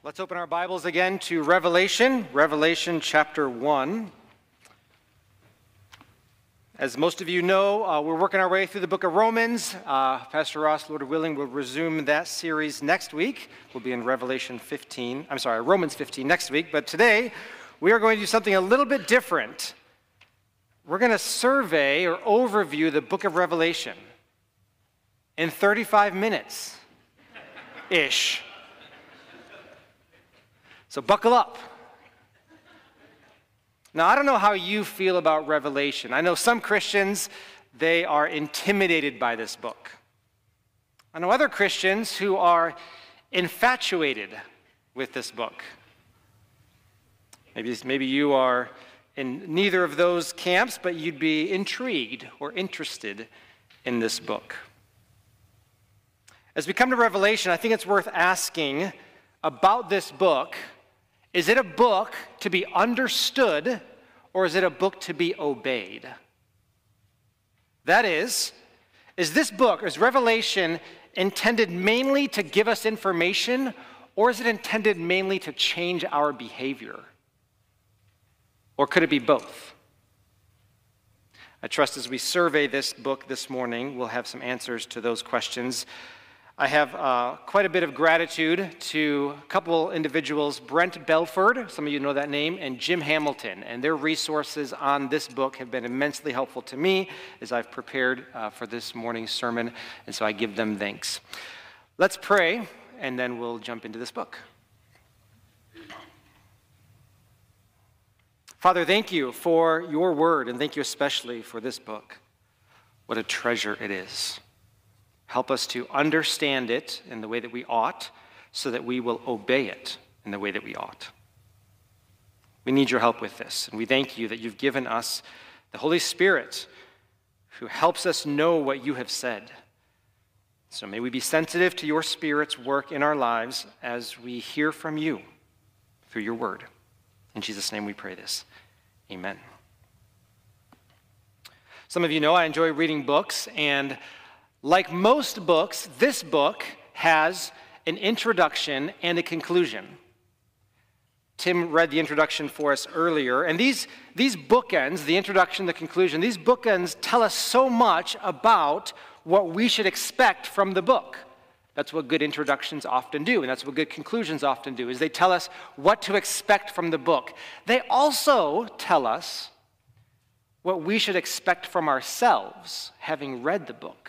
Let's open our Bibles again to Revelation chapter 1. As most of you know, we're working our way through the book of Romans. Pastor Ross, Lord willing, will resume that series next week. We'll be in Romans 15 next week. But today, we are going to do something a little bit different. We're going to survey or overview the book of Revelation in 35 minutes-ish. So buckle up. Now, I don't know how you feel about Revelation. I know some Christians, they are intimidated by this book. I know other Christians who are infatuated with this book. Maybe you are in neither of those camps, but you'd be intrigued or interested in this book. As we come to Revelation, I think it's worth asking about this book. Is it a book to be understood, or is it a book to be obeyed? That is this book, is Revelation intended mainly to give us information, or is it intended mainly to change our behavior? Or could it be both? I trust as we survey this book this morning, we'll have some answers to those questions. I have quite a bit of gratitude to a couple individuals, Brent Belford, some of you know that name, and Jim Hamilton. And their resources on this book have been immensely helpful to me as I've prepared for this morning's sermon, and so I give them thanks. Let's pray, and then we'll jump into this book. Father, thank you for your word, and thank you especially for this book. What a treasure it is. Help us to understand it in the way that we ought, so that we will obey it in the way that we ought. We need your help with this, and we thank you that you've given us the Holy Spirit who helps us know what you have said. So may we be sensitive to your Spirit's work in our lives as we hear from you through your word. In Jesus' name we pray this. Amen. Some of you know I enjoy reading books, and like most books, this book has an introduction and a conclusion. Tim read the introduction for us earlier, and these bookends, the introduction, the conclusion, these bookends tell us so much about what we should expect from the book. That's what good introductions often do, and that's what good conclusions often do, is they tell us what to expect from the book. They also tell us what we should expect from ourselves, having read the book.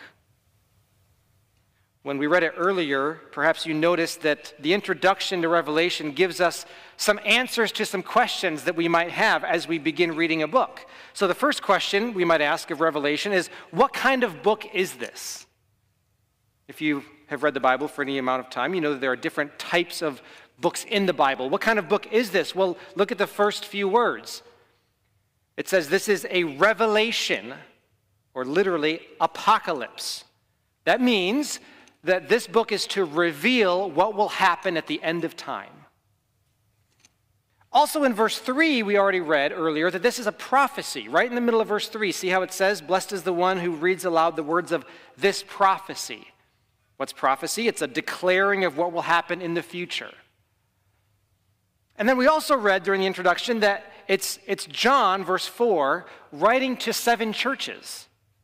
When we read it earlier, perhaps you noticed that the introduction to Revelation gives us some answers to some questions that we might have as we begin reading a book. So the first question we might ask of Revelation is, what kind of book is this? If you have read the Bible for any amount of time, you know that there are different types of books in the Bible. What kind of book is this? Well, look at the first few words. It says this is a revelation, or literally apocalypse. That means that this book is to reveal what will happen at the end of time. Also in verse 3, we already read earlier that this is a prophecy. Right in the middle of verse 3, see how it says, "Blessed is the one who reads aloud the words of this prophecy." What's prophecy? It's a declaring of what will happen in the future. And then we also read during the introduction that it's John, verse 4, writing to 7 churches.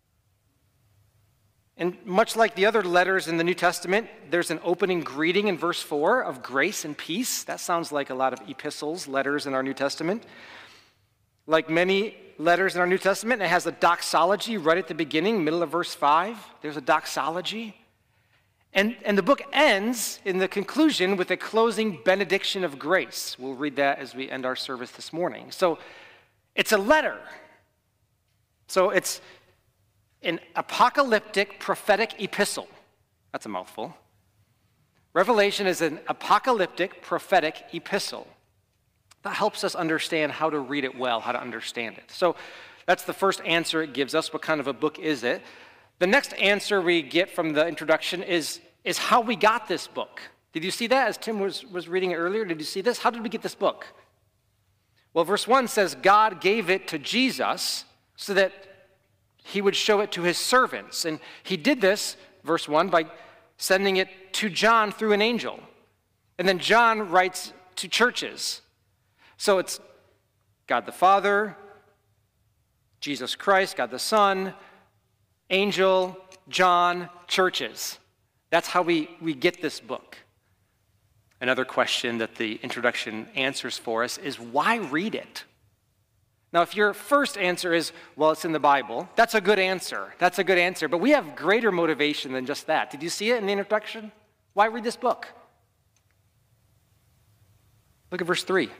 And much like the other letters in the New Testament, there's an opening greeting in verse 4 of grace and peace. That sounds like a lot of epistles, letters in our New Testament. Like many letters in our New Testament, it has a doxology right at the beginning, middle of verse 5. There's a doxology. And the book ends in the conclusion with a closing benediction of grace. We'll read that as we end our service this morning. So it's a letter. So it's an apocalyptic prophetic epistle. That's a mouthful. Revelation is an apocalyptic prophetic epistle. That helps us understand how to read it well, how to understand it. So that's the first answer it gives us. What kind of a book is it? The next answer we get from the introduction is how we got this book. Did you see that as Tim was reading it earlier? Did you see this? How did we get this book? Well, verse 1 says God gave it to Jesus so that he would show it to his servants. And he did this, verse 1, by sending it to John through an angel. And then John writes to churches. So it's God the Father, Jesus Christ, God the Son, angel, John, churches. That's how we get this book. Another question that the introduction answers for us is, why read it? Now, if your first answer is, well, it's in the Bible, that's a good answer. That's a good answer. But we have greater motivation than just that. Did you see it in the introduction? Why read this book? Look at verse 3.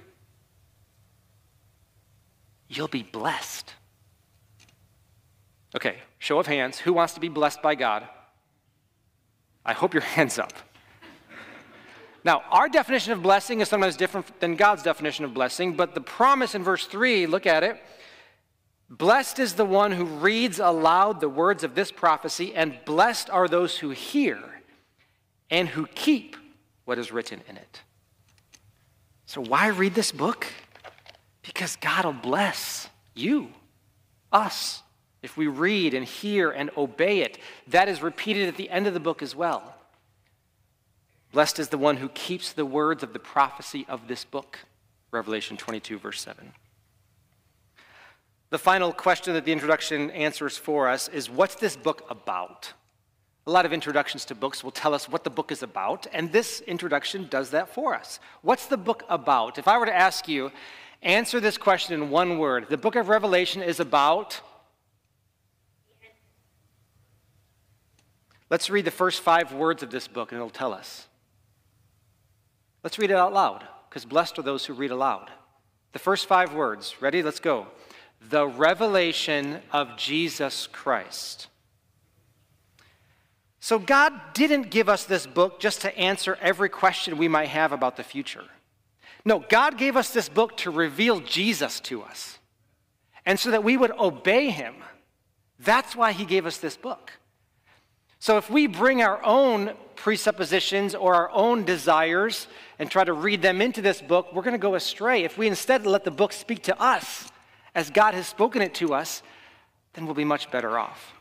You'll be blessed. Okay, show of hands. Who wants to be blessed by God? I hope your hand's up. Now, our definition of blessing is sometimes different than God's definition of blessing, but the promise in verse 3, look at it. Blessed is the one who reads aloud the words of this prophecy, and blessed are those who hear and who keep what is written in it. So why read this book? Because God will bless you, us, if we read and hear and obey it. That is repeated at the end of the book as well. Blessed is the one who keeps the words of the prophecy of this book. Revelation 22, verse 7. The final question that the introduction answers for us is, what's this book about? A lot of introductions to books will tell us what the book is about, and this introduction does that for us. What's the book about? If I were to ask you, answer this question in one word. The book of Revelation is about... Let's read the first 5 words of this book, and it'll tell us. Let's read it out loud, because blessed are those who read aloud. The first 5 words. Ready? Let's go. The revelation of Jesus Christ. So God didn't give us this book just to answer every question we might have about the future. No, God gave us this book to reveal Jesus to us, and so that we would obey him. That's why he gave us this book. So if we bring our own presuppositions or our own desires and try to read them into this book, we're going to go astray. If we instead let the book speak to us as God has spoken it to us, then we'll be much better off.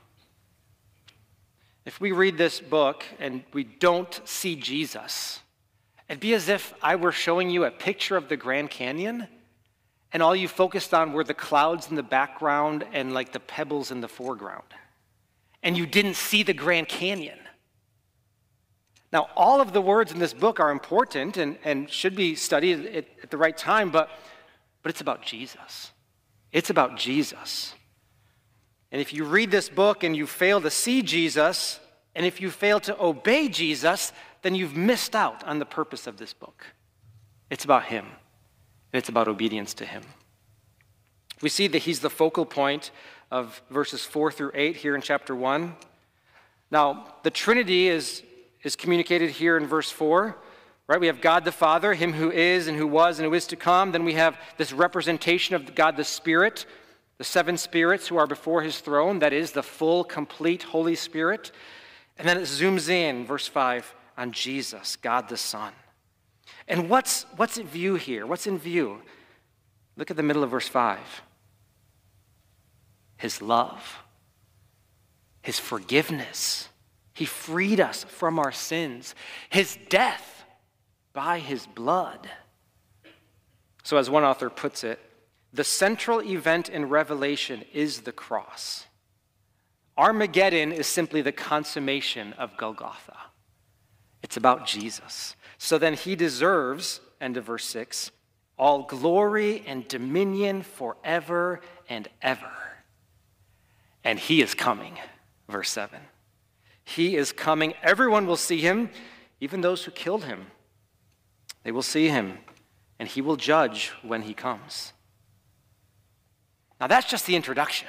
If we read this book and we don't see Jesus, it'd be as if I were showing you a picture of the Grand Canyon and all you focused on were the clouds in the background and like the pebbles in the foreground. And you didn't see the Grand Canyon. Now, all of the words in this book are important and should be studied at the right time, but it's about Jesus. It's about Jesus. And if you read this book and you fail to see Jesus, and if you fail to obey Jesus, then you've missed out on the purpose of this book. It's about him, and it's about obedience to him. We see that he's the focal point of verses 4 through 8 here in chapter 1. Now, the Trinity is communicated here in verse 4, right? We have God the Father, him who is and who was and who is to come. Then we have this representation of God the Spirit, the 7 spirits who are before his throne. That is the full, complete Holy Spirit. And then it zooms in, verse 5, on Jesus, God the Son. And what's in view here? What's in view? Look at the middle of verse 5. His love, his forgiveness. He freed us from our sins. His death by his blood. So as one author puts it, the central event in Revelation is the cross. Armageddon is simply the consummation of Golgotha. It's about Jesus. So then he deserves, end of verse 6, all glory and dominion forever and ever. And he is coming, verse 7. He is coming. Everyone will see him, even those who killed him. They will see him, and he will judge when he comes. Now that's just the introduction.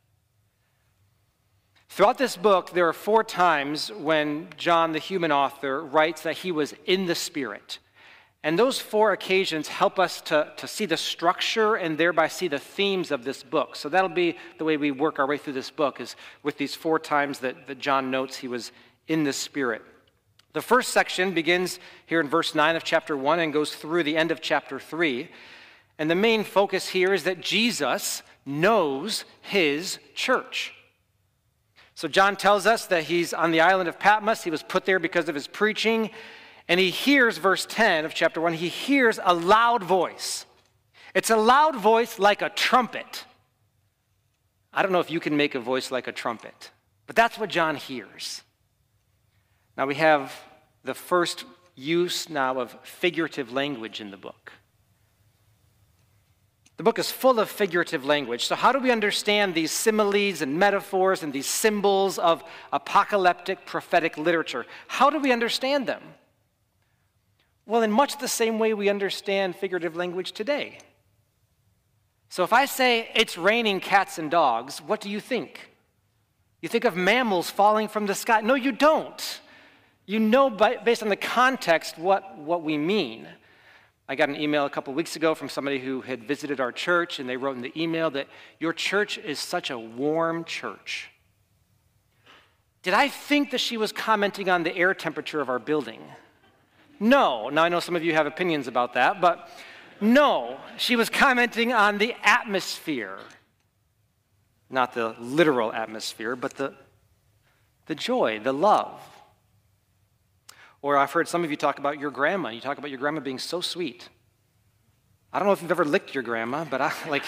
Throughout this book, there are 4 times when John, the human author, writes that he was in the Spirit. And those 4 occasions help us to see the structure and thereby see the themes of this book. So that'll be the way we work our way through this book, is with these 4 times that John notes he was in the Spirit. The first section begins here in verse 9 of chapter 1 and goes through the end of chapter 3. And the main focus here is that Jesus knows his church. So John tells us that he's on the island of Patmos. He was put there because of his preaching. And he hears, verse 10 of chapter 1, he hears a loud voice. It's a loud voice like a trumpet. I don't know if you can make a voice like a trumpet, but that's what John hears. Now we have the first use now of figurative language in the book. The book is full of figurative language. So how do we understand these similes and metaphors and these symbols of apocalyptic prophetic literature? How do we understand them? Well, in much the same way we understand figurative language today. So if I say it's raining cats and dogs, what do you think? You think of mammals falling from the sky. No, you don't. You know based on the context what we mean. I got an email a couple weeks ago from somebody who had visited our church, and they wrote in the email that your church is such a warm church. Did I think that she was commenting on the air temperature of our building? No. Now, I know some of you have opinions about that, but no. She was commenting on the atmosphere. Not the literal atmosphere, but the joy, the love. Or I've heard some of you talk about your grandma. You talk about your grandma being so sweet. I don't know if you've ever licked your grandma, but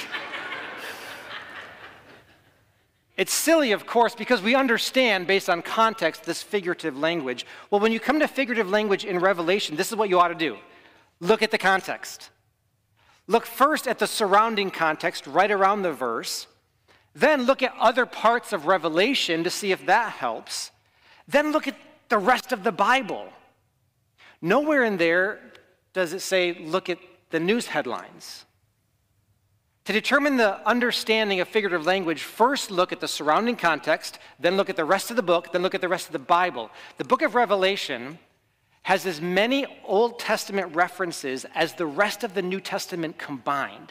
it's silly, of course, because we understand, based on context, this figurative language. Well, when you come to figurative language in Revelation, this is what you ought to do. Look at the context. Look first at the surrounding context right around the verse. Then look at other parts of Revelation to see if that helps. Then look at the rest of the Bible. Nowhere in there does it say, look at the news headlines. To determine the understanding of figurative language, first look at the surrounding context, then look at the rest of the book, then look at the rest of the Bible. The book of Revelation has as many Old Testament references as the rest of the New Testament combined.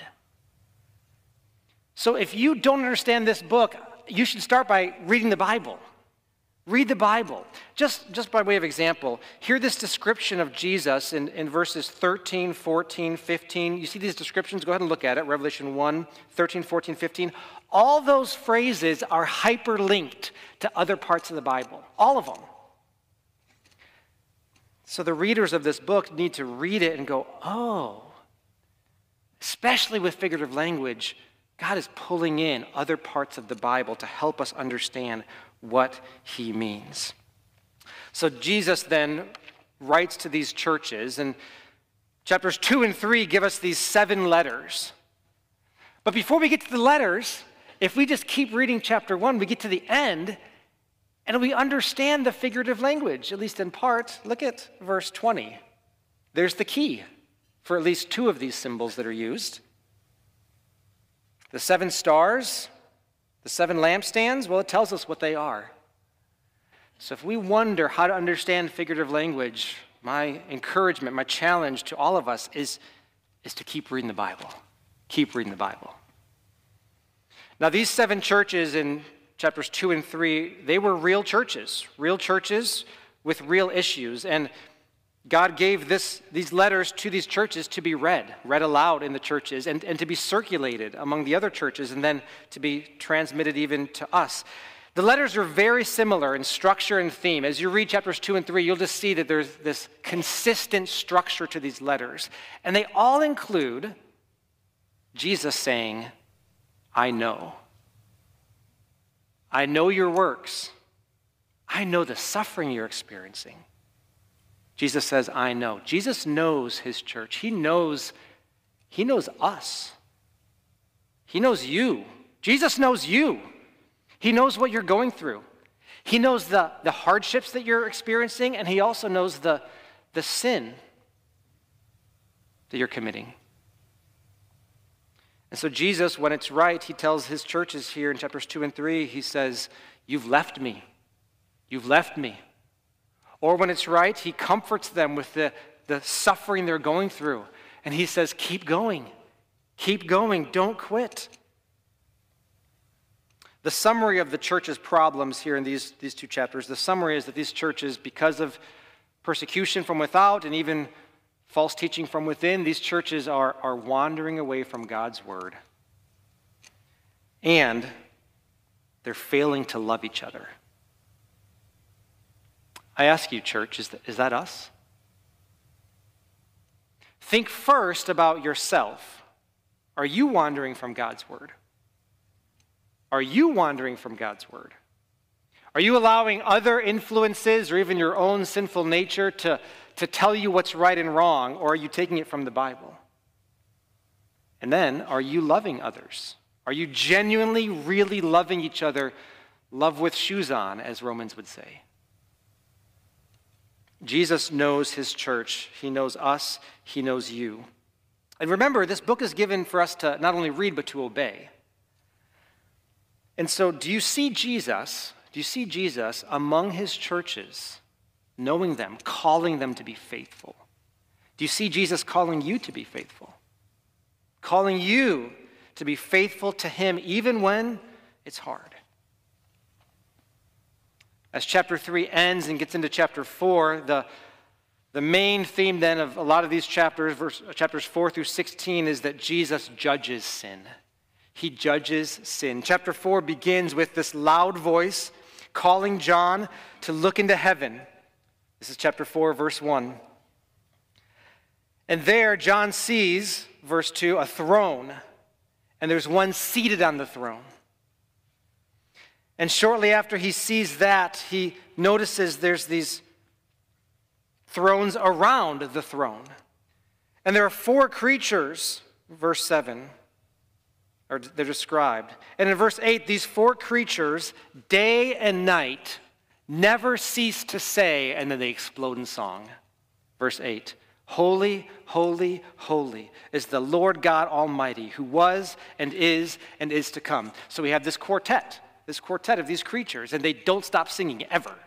So if you don't understand this book, you should start by reading the Bible. Read the Bible. Just by way of example, hear this description of Jesus in verses 13, 14, 15. You see these descriptions? Go ahead and look at it. Revelation 1, 13, 14, 15. All those phrases are hyperlinked to other parts of the Bible. All of them. So the readers of this book need to read it and go, oh, especially with figurative language, God is pulling in other parts of the Bible to help us understand what he means. So Jesus then writes to these churches, and chapters 2 and 3 give us these 7 letters. But before we get to the letters, if we just keep reading chapter 1, we get to the end, and we understand the figurative language, at least in part. Look at verse 20. There's the key for at least 2 of these symbols that are used. The 7 stars, the 7 lampstands, well, it tells us what they are. So if we wonder how to understand figurative language, my encouragement, my challenge to all of us is to keep reading the Bible. Keep reading the Bible. Now, these 7 churches in chapters 2 and 3, they were real churches with real issues. And God gave these letters to these churches to be read aloud in the churches, and to be circulated among the other churches, and then to be transmitted even to us. The letters are very similar in structure and theme. As you read chapters 2 and 3, you'll just see that there's this consistent structure to these letters. And they all include Jesus saying, I know. I know your works. I know the suffering you're experiencing. Jesus says, I know. Jesus knows his church. He knows us. He knows you. Jesus knows you. He knows what you're going through. He knows the hardships that you're experiencing, and he also knows the sin that you're committing. And so Jesus, when it's right, he tells his churches here in chapters 2 and 3, he says, you've left me. You've left me. Or when it's right, he comforts them with the suffering they're going through. And he says, keep going. Keep going. Don't quit. The summary of the church's problems here in these 2 chapters, the summary is that these churches, because of persecution from without and even false teaching from within, these churches are wandering away from God's word. And they're failing to love each other. I ask you, church, is that us? think first about yourself. Are you wandering from God's word? Are you wandering from God's word? Are you allowing other influences or even your own sinful nature to tell you what's right and wrong, or are you taking it from the Bible? And then, are you loving others? Are you genuinely, really loving each other, love with shoes on, as Romans would say? Jesus knows his church. He knows us. He knows you. And remember, this book is given for us to not only read, but to obey. And so, do you see Jesus among his churches, knowing them, calling them to be faithful? Do you see Jesus calling you to be faithful? Calling you to be faithful to him even when it's hard. As chapter 3 ends and gets into chapter 4, the main theme then of a lot of these chapters, chapters 4 through 16, is that Jesus judges sin. He judges sin. Chapter 4 begins with this loud voice calling John to look into heaven. This is chapter 4, verse 1. And there John sees, verse 2, a throne, and there's one seated on the throne. And shortly after he sees that, he notices there's these thrones around the throne. And there are 4 creatures, verse 7, or they're described. And in verse 8, these 4 creatures, day and night, never cease to say, and then they explode in song. Verse 8, holy, holy, holy is the Lord God Almighty, who was and is to come. So we have this quartet of these creatures, and they don't stop singing ever.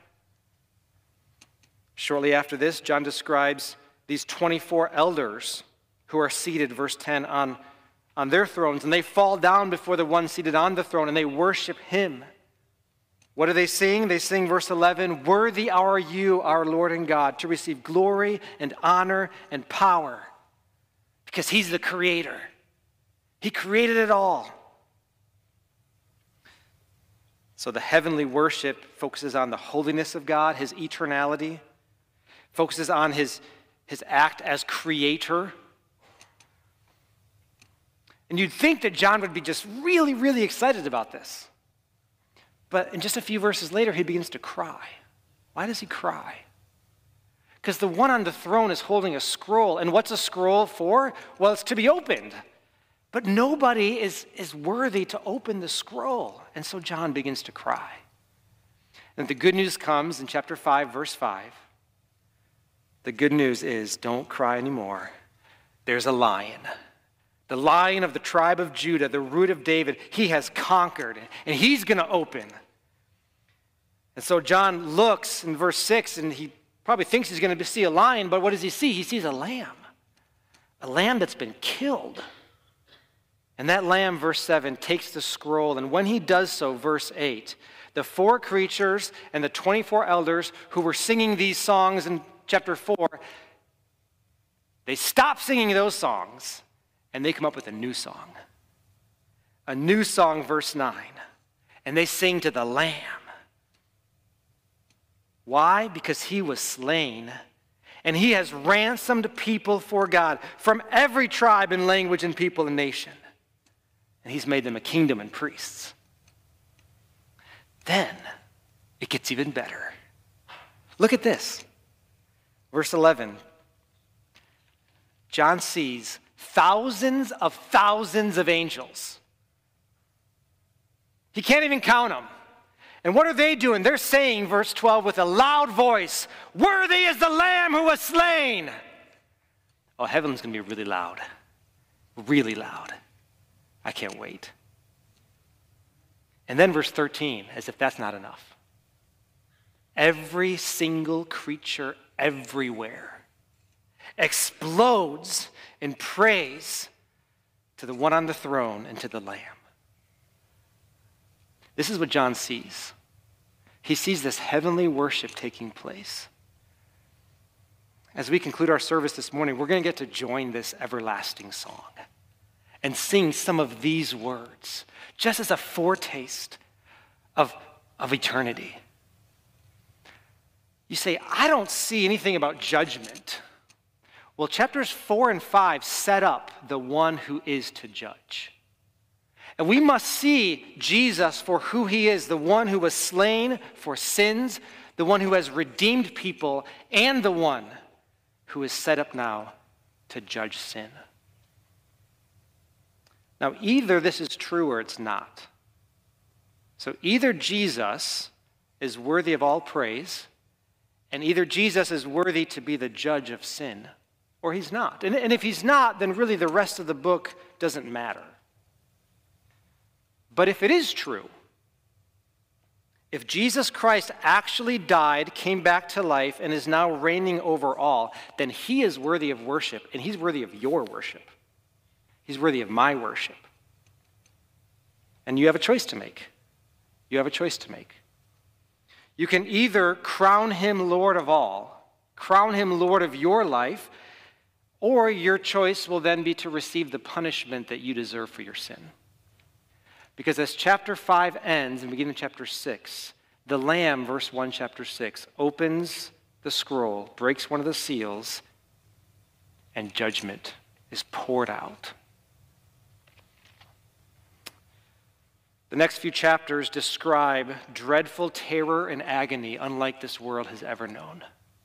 Shortly after this, John describes these 24 elders who are seated, verse 10, on their thrones, and they fall down before the one seated on the throne, and they worship him. What do they sing? They sing, verse 11, worthy are you, our Lord and God, to receive glory and honor and power, because he's the creator. He created it all. So the heavenly worship focuses on the holiness of God, his eternality, focuses on his act as creator. And you'd think that John would be just really, really excited about this. But in just a few verses later, he begins to cry. Why does he cry? Because the one on the throne is holding a scroll. And what's a scroll for? Well, it's to be opened. But nobody is worthy to open the scroll. And so John begins to cry. And the good news comes in chapter 5, verse 5. The good news is, don't cry anymore. There's a lion. The lion of the tribe of Judah, the root of David. He has conquered, and he's going to open. And so John looks in verse 6, and he probably thinks he's going to see a lion, but what does he see? He sees a lamb that's been killed. And that lamb, verse 7, takes the scroll, and when he does so, verse 8, the 4 creatures and the 24 elders who were singing these songs in chapter 4, they stop singing those songs, and they come up with a new song. A new song, verse 9, and they sing to the Lamb. Why? Because he was slain, and he has ransomed people for God from every tribe and language and people and nation. And he's made them a kingdom and priests. Then it gets even better. Look at this. Verse 11. John sees thousands of angels. He can't even count them. And what are they doing? They're saying, verse 12, with a loud voice, worthy is the Lamb who was slain. Oh, heaven's going to be really loud. Really loud. I can't wait. And then verse 13, as if that's not enough. Every single creature everywhere explodes in praise to the one on the throne and to the Lamb. This is what John sees. He sees this heavenly worship taking place. As we conclude our service this morning, we're going to get to join this everlasting song and sing some of these words, just as a foretaste of eternity. You say, I don't see anything about judgment Well, chapters 4 and 5 set up the one who is to judge. And we must see Jesus for who he is, the one who was slain for sins, the one who has redeemed people, and the one who is set up now to judge sin. Now, either this is true or it's not. So either Jesus is worthy of all praise, and either Jesus is worthy to be the judge of sin, or he's not. And if he's not, then really the rest of the book doesn't matter. But if it is true, if Jesus Christ actually died, came back to life, and is now reigning over all, then he is worthy of worship, and he's worthy of your worship. He's worthy of my worship. And you have a choice to make. You have a choice to make. You can either crown him Lord of all, crown him Lord of your life, or your choice will then be to receive the punishment that you deserve for your sin. Because as chapter 5 ends and beginning of chapter 6, the Lamb, verse 1, chapter 6, opens the scroll, breaks one of the seals, and judgment is poured out. The next few chapters describe dreadful terror and agony unlike this world has ever known.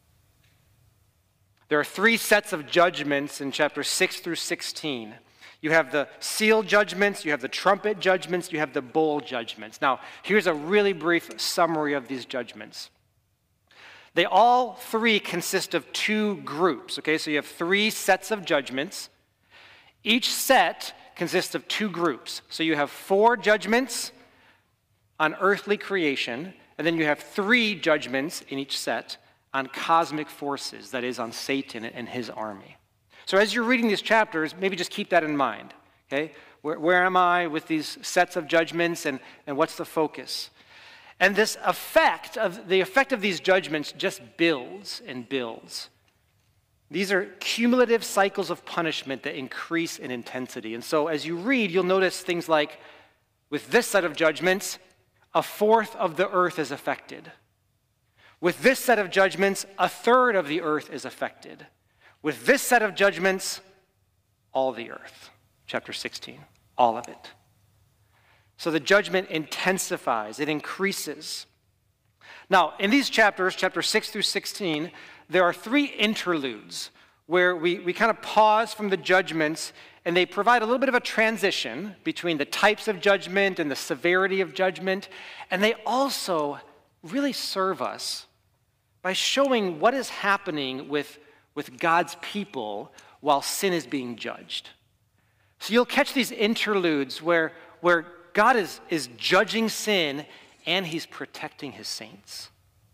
There are 3 sets of judgments in chapters 6 through 16. You have the seal judgments, you have the trumpet judgments, you have the bowl judgments. Now, here's a really brief summary of these judgments. They all 3 consist of 2 groups, okay? So you have 3 sets of judgments. Each set consists of 2 groups. So you have 4 judgments on earthly creation, and then you have 3 judgments in each set on cosmic forces, that is, on Satan and his army. So as you're reading these chapters, maybe just keep that in mind, okay? Where am I with these sets of judgments, and what's the focus? And the effect of these judgments just builds and builds. These are cumulative cycles of punishment that increase in intensity. And so as you read, you'll notice things like, with this set of judgments, 1/4 of the earth is affected. With this set of judgments, 1/3 of the earth is affected. With this set of judgments, all the earth. Chapter 16, all of it. So the judgment intensifies, it increases. Now, in these chapters, chapters 6 through 16, there are 3 interludes where we kind of pause from the judgments, and they provide a little bit of a transition between the types of judgment and the severity of judgment, and they also really serve us by showing what is happening with God's people while sin is being judged. So you'll catch these interludes where God is judging sin and he's protecting his saints.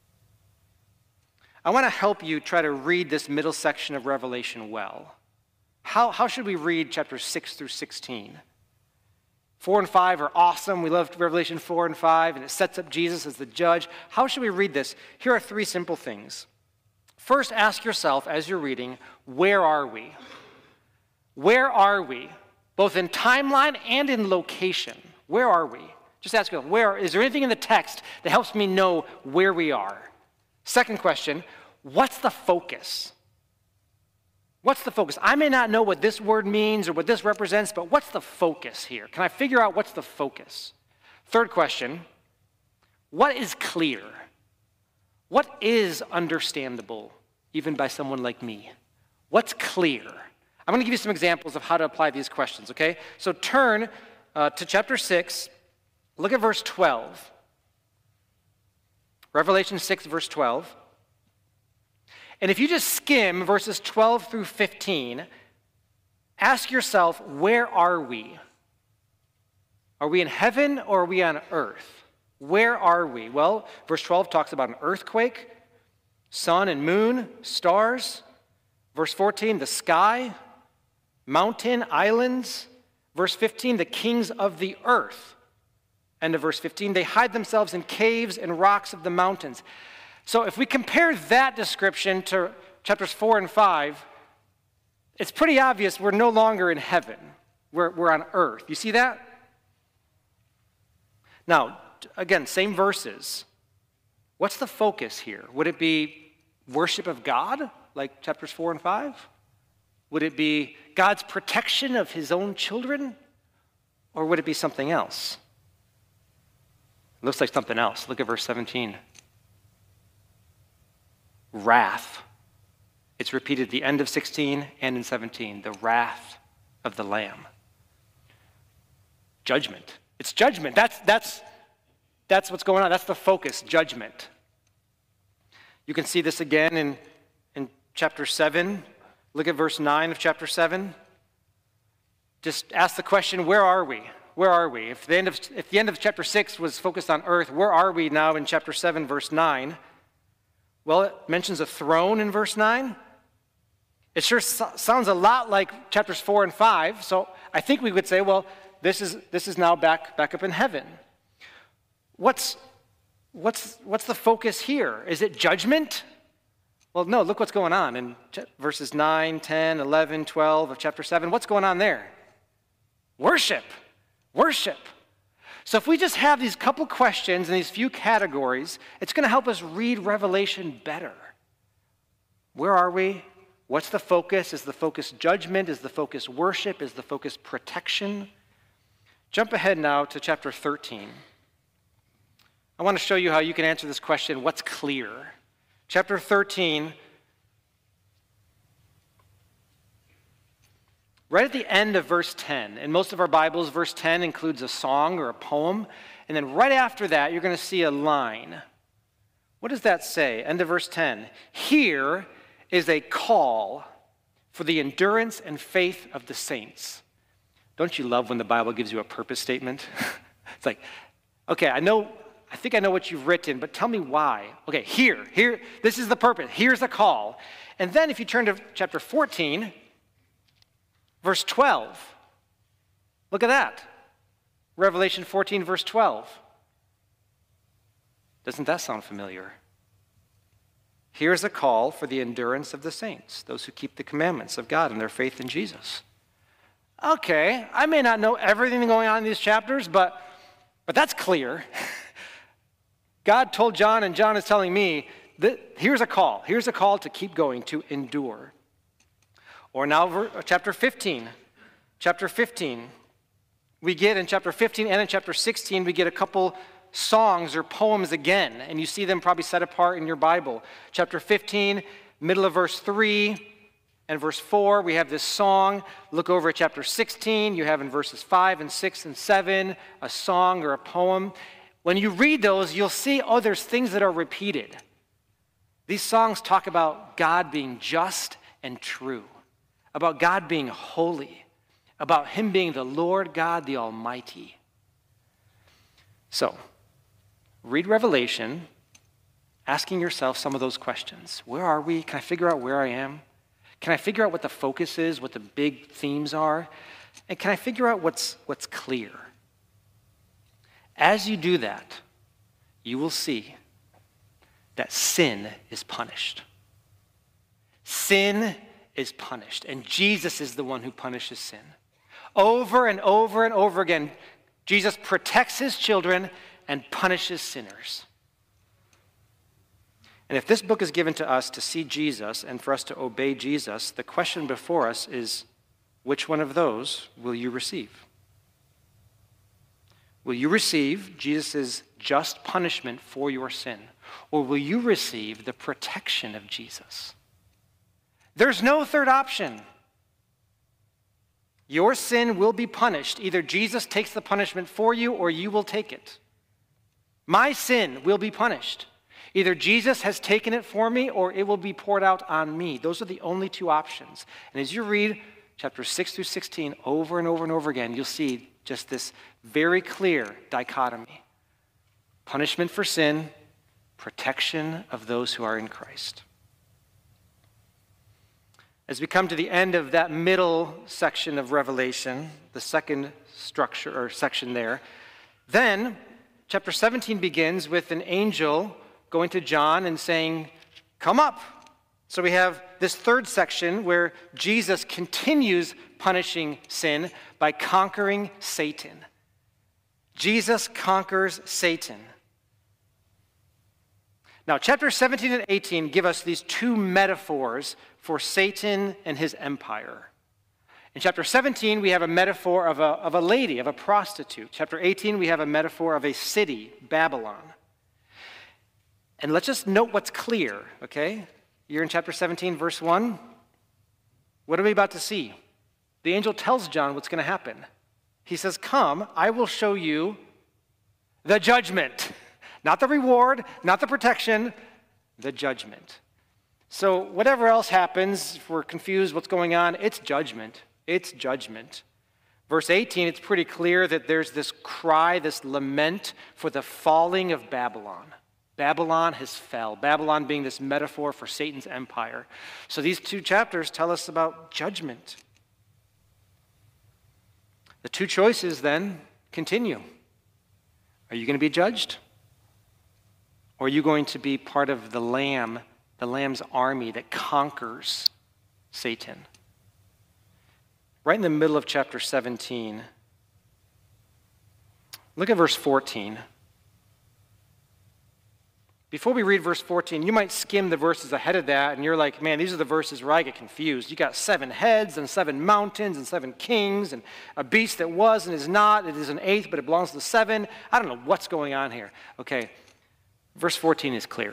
I want to help you try to read this middle section of Revelation well. How should we read chapters 6 through 16? 4 and 5 are awesome. We love Revelation 4 and 5, and it sets up Jesus as the judge. How should we read this? Here are 3 simple things. First, ask yourself as you're reading, where are we? Where are we? Both in timeline and in location. Where are we? Just ask yourself, is there anything in the text that helps me know where we are? Second question, what's the focus? What's the focus? I may not know what this word means or what this represents, but what's the focus here? Can I figure out what's the focus? Third question, what is clear? What is understandable, even by someone like me? What's clear? I'm going to give you some examples of how to apply these questions, okay? So turn to chapter 6. Look at verse 12. Revelation 6, verse 12. And if you just skim verses 12 through 15, ask yourself, where are we? Are we in heaven or are we on earth? Where are we? Well, verse 12 talks about an earthquake, sun and moon, stars. Verse 14, the sky, mountain, islands. Verse 15, the kings of the earth. End of verse 15, they hide themselves in caves and rocks of the mountains. So if we compare that description to chapters 4 and 5, it's pretty obvious we're no longer in heaven. We're on earth. You see that? Now, again, same verses. What's the focus here? Would it be worship of God, like chapters 4 and 5? Would it be God's protection of his own children? Or would it be something else? It looks like something else. Look at verse 17. Wrath. It's repeated at the end of 16 and in 17. The wrath of the Lamb. Judgment. It's judgment. That's what's going on. That's the focus, judgment. You can see this again in chapter 7. Look at verse 9 of chapter 7. Just ask the question, where are we? Where are we? If the end of chapter 6 was focused on earth, where are we now in chapter 7, verse 9? Well, it mentions a throne in verse 9. It sure sounds a lot like chapters 4 and 5, so I think we would say, well, this is now back up in heaven. What's the focus here? Is it judgment? Well, no, look what's going on in verses 9, 10, 11, 12 of chapter 7. What's going on there? Worship. Worship. So if we just have these couple questions and these few categories, it's going to help us read Revelation better. Where are we? What's the focus? Is the focus judgment? Is the focus worship? Is the focus protection? Jump ahead now to chapter 13. I want to show you how you can answer this question, what's clear? Chapter 13, right at the end of verse 10. In most of our Bibles, verse 10 includes a song or a poem. And then right after that, you're going to see a line. What does that say? End of verse 10. Here is a call for the endurance and faith of the saints. Don't you love when the Bible gives you a purpose statement? It's like, okay, I think I know what you've written, but tell me why. Okay, here, this is the purpose. Here's the call. And then if you turn to chapter 14, verse 12, look at that. Revelation 14, verse 12. Doesn't that sound familiar? Here's a call for the endurance of the saints, those who keep the commandments of God and their faith in Jesus. Okay, I may not know everything going on in these chapters, but that's clear. God told John, and John is telling me, that here's a call. Here's a call to keep going, to endure. Or now chapter 15. Chapter 15. We get in chapter 15 and in chapter 16, we get a couple songs or poems again, and you see them probably set apart in your Bible. Chapter 15, middle of verse 3 and verse 4, we have this song. Look over at chapter 16, you have in verses 5 and 6 and 7 a song or a poem. When you read those, you'll see, there's things that are repeated. These songs talk about God being just and true, about God being holy, about him being the Lord God, the Almighty. So, read Revelation, asking yourself some of those questions. Where are we? Can I figure out where I am? Can I figure out what the focus is, what the big themes are? And can I figure out what's clear? As you do that, you will see that sin is punished. Sin is punished, and Jesus is the one who punishes sin. Over and over and over again, Jesus protects his children and punishes sinners. And if this book is given to us to see Jesus and for us to obey Jesus, the question before us is, which one of those will you receive? Will you receive Jesus' just punishment for your sin? Or will you receive the protection of Jesus? There's no third option. Your sin will be punished. Either Jesus takes the punishment for you or you will take it. My sin will be punished. Either Jesus has taken it for me or it will be poured out on me. Those are the only two options. And as you read chapters 6 through 16 over and over and over again, you'll see just this very clear dichotomy. Punishment for sin, protection of those who are in Christ. As we come to the end of that middle section of Revelation, the second structure or section there, then chapter 17 begins with an angel going to John and saying, come up. So we have this third section where Jesus continues punishing sin by conquering Satan. Jesus conquers Satan. Now, chapters 17 and 18 give us these two metaphors for Satan and his empire. In chapter 17, we have a metaphor of a lady, of a prostitute. Chapter 18, we have a metaphor of a city, Babylon. And let's just note what's clear, okay? You're in chapter 17, verse 1. What are we about to see? The angel tells John what's going to happen. He says, "Come, I will show you the judgment." Not the reward, not the protection, the judgment. So whatever else happens, if we're confused what's going on, it's judgment. It's judgment. Verse 18, it's pretty clear that there's this cry, this lament for the falling of Babylon. Babylon has fell. Babylon being this metaphor for Satan's empire. So these two chapters tell us about judgment. The two choices then continue. Are you going to be judged? Or are you going to be part of the Lamb's army that conquers Satan? Right in the middle of chapter 17, look at verse 14. Before we read verse 14, you might skim the verses ahead of that, and you're like, man, these are the verses where I get confused. You got 7 heads and 7 mountains and 7 kings and a beast that was and is not. It is an eighth, but it belongs to the 7. I don't know what's going on here. Okay, verse 14 is clear.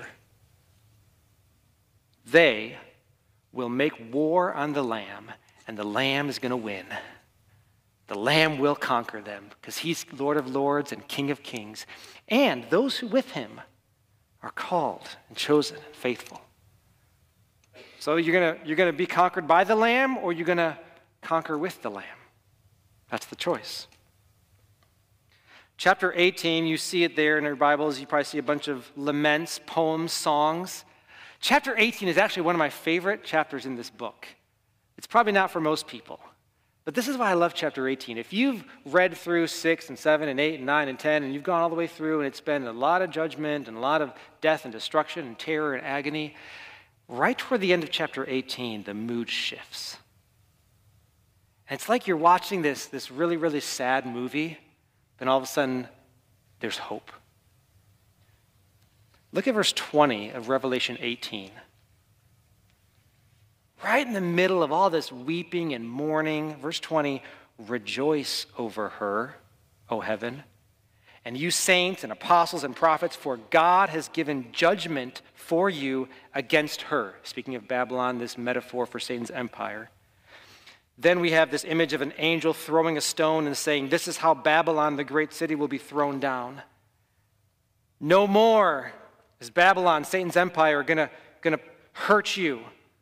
They will make war on the Lamb, and the Lamb is going to win. The Lamb will conquer them because he's Lord of lords and King of kings. And those who with him are called and chosen and faithful. So you're going to be conquered by the Lamb, or you're going to conquer with the Lamb. That's the choice. Chapter 18, you see it there in your Bibles. You probably see a bunch of laments, poems, songs. Chapter 18 is actually one of my favorite chapters in this book. It's probably not for most people, but this is why I love chapter 18. If you've read through 6 and 7 and 8 and 9 and 10, and you've gone all the way through, and it's been a lot of judgment and a lot of death and destruction and terror and agony, right toward the end of chapter 18, the mood shifts. And it's like you're watching this really, really sad movie, then all of a sudden, there's hope. Look at verse 20 of Revelation 18. Right in the middle of all this weeping and mourning, verse 20, rejoice over her, O heaven, and you saints and apostles and prophets, for God has given judgment for you against her. Speaking of Babylon, this metaphor for Satan's empire. Then we have this image of an angel throwing a stone and saying, this is how Babylon, the great city, will be thrown down. No more is Babylon, Satan's empire, going to hurt you.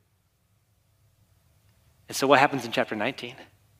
And so what happens in chapter 19?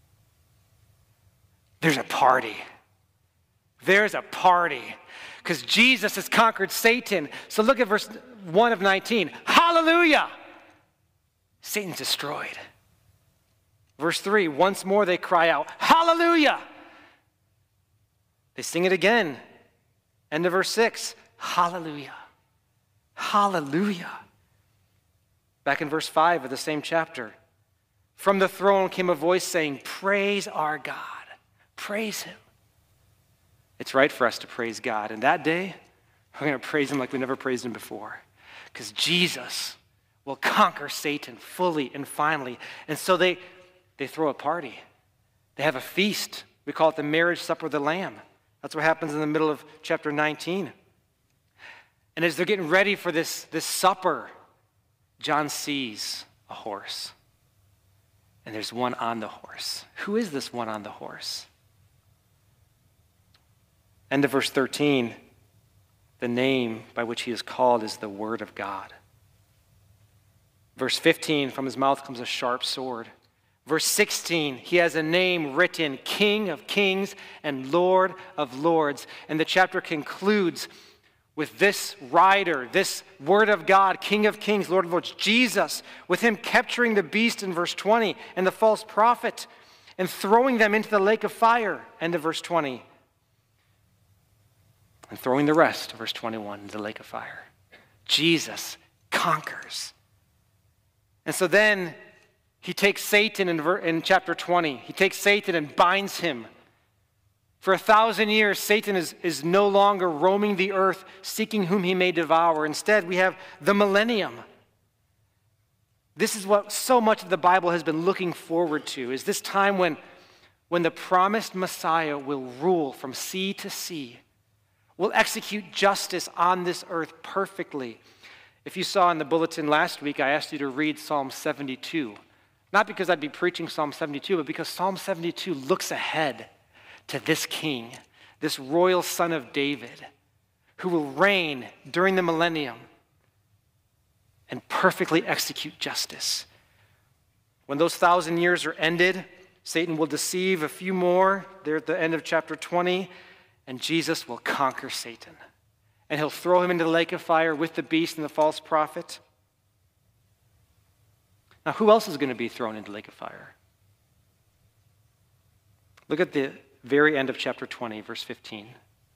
There's a party. There's a party. Because Jesus has conquered Satan. So look at verse 1 of 19. Hallelujah! Satan's destroyed. Verse 3, once more they cry out, hallelujah! They sing it again. End of verse 6, hallelujah. Hallelujah. Back in verse 5 of the same chapter, from the throne came a voice saying, praise our God. Praise him. It's right for us to praise God. And that day, we're going to praise him like we never praised him before. Because Jesus will conquer Satan fully and finally. And so they throw a party. They have a feast. We call it the marriage supper of the Lamb. That's what happens in the middle of chapter 19. And as they're getting ready for this supper, John sees a horse. And there's one on the horse. Who is this one on the horse? End of verse 13. The name by which he is called is the Word of God. Verse 15, from his mouth comes a sharp sword. Verse 16, he has a name written, King of Kings and Lord of Lords. And the chapter concludes with this rider, this Word of God, King of Kings, Lord of Lords, Jesus, with him capturing the beast in verse 20 and the false prophet and throwing them into the lake of fire, end of verse 20. And throwing the rest, verse 21, into the lake of fire. Jesus conquers. And so then he takes Satan in chapter 20. He takes Satan and binds him For 1,000 years, Satan is no longer roaming the earth seeking whom he may devour. Instead, we have the millennium. This is what so much of the Bible has been looking forward to, is this time when the promised Messiah will rule from sea to sea, will execute justice on this earth perfectly. If you saw in the bulletin last week, I asked you to read Psalm 72. Not because I'd be preaching Psalm 72, but because Psalm 72 looks ahead to this king, this royal son of David, who will reign during the millennium and perfectly execute justice. When those 1,000 years are ended, Satan will deceive a few more. They're at the end of chapter 20, and Jesus will conquer Satan. And he'll throw him into the lake of fire with the beast and the false prophet. Now, who else is going to be thrown into the lake of fire? Look at the very end of chapter 20, verse 15.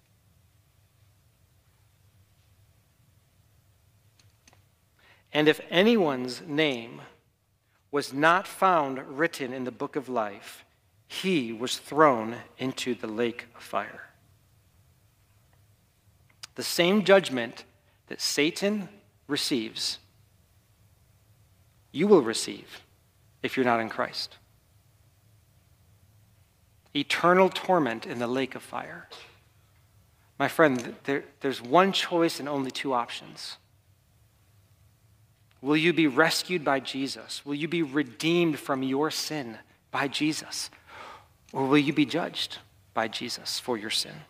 And if anyone's name was not found written in the book of life, he was thrown into the lake of fire. The same judgment that Satan receives, you will receive if you're not in Christ. Eternal torment in the lake of fire. My friend, there's one choice and only two options. Will you be rescued by Jesus? Will you be redeemed from your sin by Jesus? Or will you be judged by Jesus for your sin?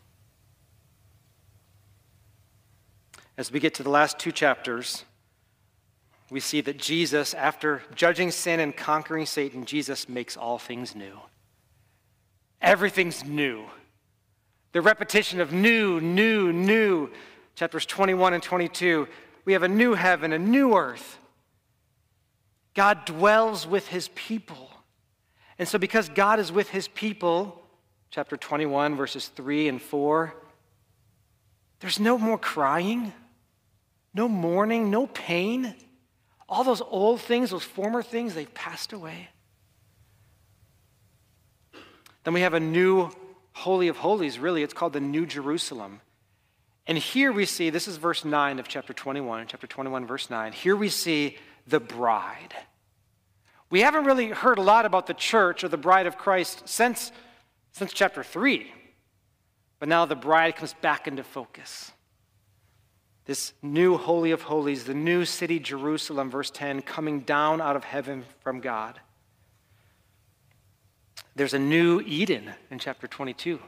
As we get to the last two chapters, we see that Jesus, after judging sin and conquering Satan, Jesus makes all things new. Everything's new. The repetition of new, new, new. Chapters 21 and 22. We have a new heaven, a new earth. God dwells with his people. And so because God is with his people, chapter 21, verses 3 and 4, there's no more crying, no mourning, no pain. All those old things, those former things, they've passed away. Then we have a new Holy of Holies, really. It's called the New Jerusalem. And here we see, this is verse 9 of chapter 21, chapter 21, verse 9. Here we see the bride. We haven't really heard a lot about the church or the bride of Christ since chapter 3. But now the bride comes back into focus. This new Holy of Holies, the new city Jerusalem, verse 10, coming down out of heaven from God. There's a new Eden in chapter 22.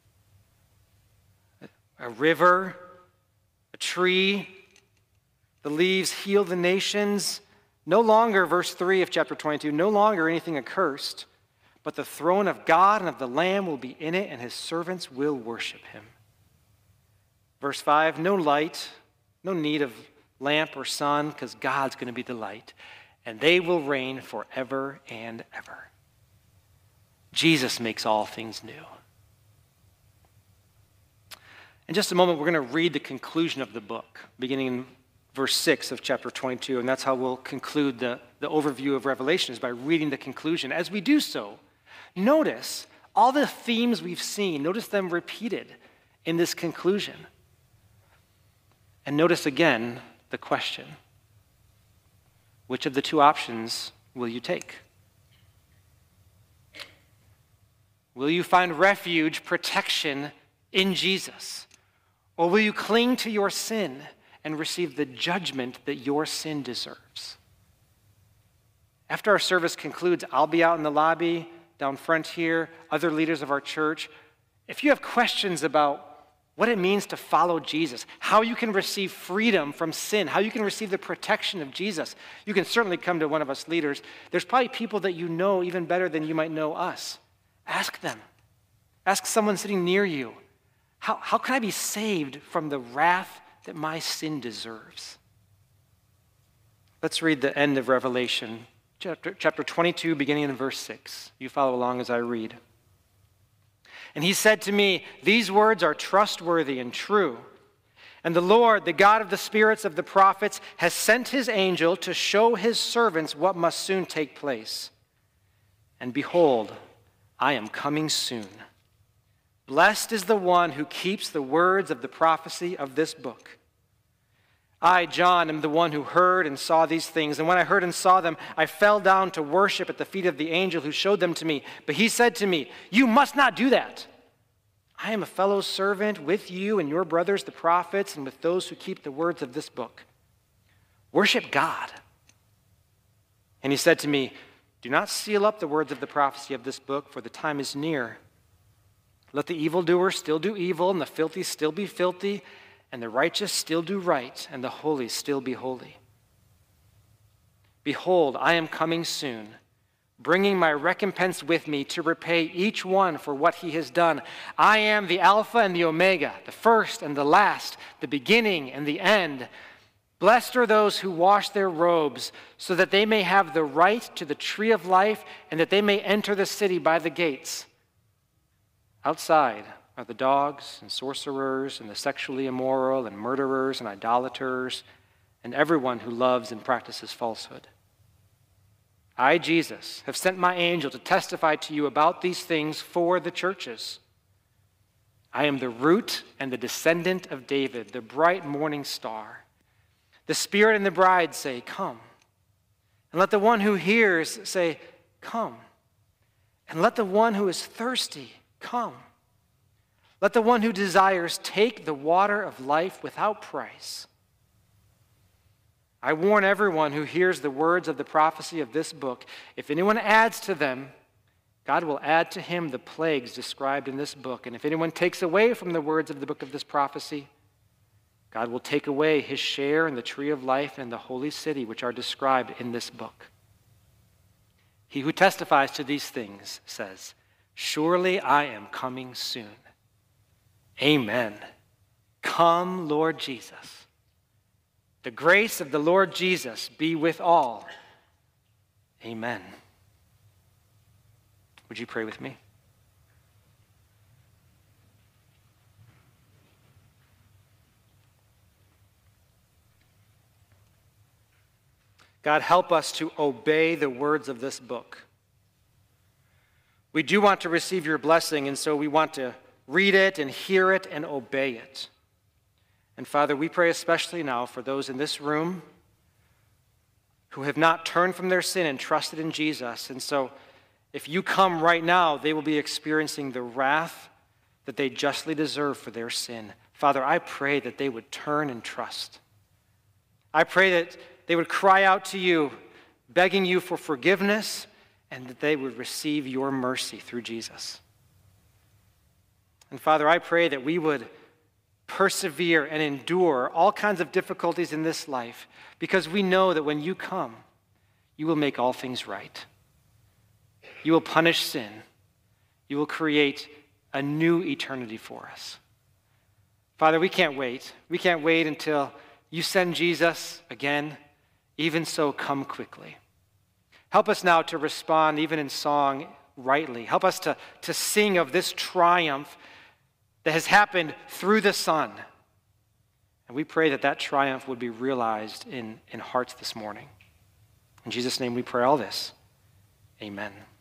A river, a tree, the leaves heal the nations. No longer, verse 3 of chapter 22, no longer anything accursed, but the throne of God and of the Lamb will be in it, and his servants will worship him. Verse 5, no light, no need of lamp or sun, because God's going to be the light, and they will reign forever and ever. Jesus makes all things new. In just a moment, we're going to read the conclusion of the book, beginning in verse 6 of chapter 22, and that's how we'll conclude the overview of Revelation, is by reading the conclusion. As we do so, notice all the themes we've seen. Notice them repeated in this conclusion. And notice again the question: which of the two options will you take? Will you find refuge, protection in Jesus? Or will you cling to your sin and receive the judgment that your sin deserves? After our service concludes, I'll be out in the lobby, down front here, other leaders of our church. If you have questions about what it means to follow Jesus, how you can receive freedom from sin, how you can receive the protection of Jesus, you can certainly come to one of us leaders. There's probably people that you know even better than you might know us. Ask them. Ask someone sitting near you, how can I be saved from the wrath that my sin deserves? Let's read the end of Revelation, chapter 22, beginning in verse 6. You follow along as I read. And he said to me, these words are trustworthy and true. And the Lord, the God of the spirits of the prophets, has sent his angel to show his servants what must soon take place. And behold, I am coming soon. Blessed is the one who keeps the words of the prophecy of this book. I, John, am the one who heard and saw these things. And when I heard and saw them, I fell down to worship at the feet of the angel who showed them to me. But he said to me, "You must not do that. I am a fellow servant with you and your brothers, the prophets, and with those who keep the words of this book. Worship God." And he said to me, "Do not seal up the words of the prophecy of this book, for the time is near. Let the evildoer still do evil, and the filthy still be filthy, and the righteous still do right, and the holy still be holy. Behold, I am coming soon, bringing my recompense with me to repay each one for what he has done. I am the Alpha and the Omega, the first and the last, the beginning and the end. Blessed are those who wash their robes, so that they may have the right to the tree of life, and that they may enter the city by the gates. Outside are the dogs and sorcerers and the sexually immoral and murderers and idolaters and everyone who loves and practices falsehood. I, Jesus, have sent my angel to testify to you about these things for the churches. I am the root and the descendant of David, the bright morning star. The Spirit and the bride say, 'Come.' And let the one who hears say, 'Come.' And let the one who is thirsty come. Let the one who desires take the water of life without price. I warn everyone who hears the words of the prophecy of this book, if anyone adds to them, God will add to him the plagues described in this book. And if anyone takes away from the words of the book of this prophecy, God will take away his share in the tree of life and in the holy city, which are described in this book. He who testifies to these things says, 'Surely I am coming soon.' Amen. Come, Lord Jesus. The grace of the Lord Jesus be with all. Amen." Would you pray with me? God, help us to obey the words of this book. We do want to receive your blessing, and so we want to read it and hear it and obey it. And Father, we pray especially now for those in this room who have not turned from their sin and trusted in Jesus. And so if you come right now, they will be experiencing the wrath that they justly deserve for their sin. Father, I pray that they would turn and trust. I pray that they would cry out to you, begging you for forgiveness, and that they would receive your mercy through Jesus. And Father, I pray that we would persevere and endure all kinds of difficulties in this life, because we know that when you come, you will make all things right. You will punish sin. You will create a new eternity for us. Father, we can't wait. We can't wait until you send Jesus again. Even so, come quickly. Help us now to respond, even in song, rightly. Help us to sing of this triumph that has happened through the Son. And we pray that that triumph would be realized in hearts this morning. In Jesus' name we pray all this. Amen.